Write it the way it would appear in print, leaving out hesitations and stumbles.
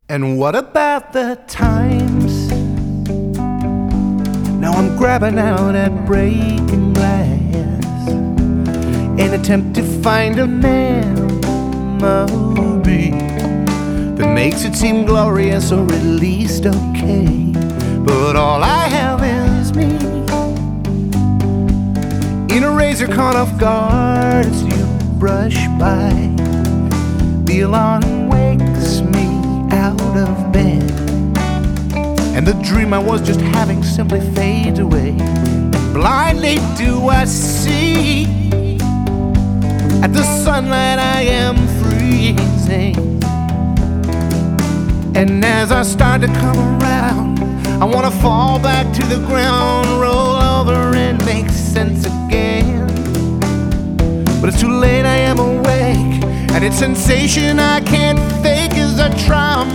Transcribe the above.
And what about the times? Now I'm grabbing out at breaking glass, an attempt to find a memory that makes it seem glorious or at least okay. But all I have is me, in a razor caught off guard as you brush by. The alarm wakes me out of bed, and the dream I was just having simply fades away. Blindly do I see, at the sunlight I am freezing. And as I start to come around, I want to fall back to the ground, roll over and make sense again. But it's too late, I am awake, and it's sensation I can't fake as I try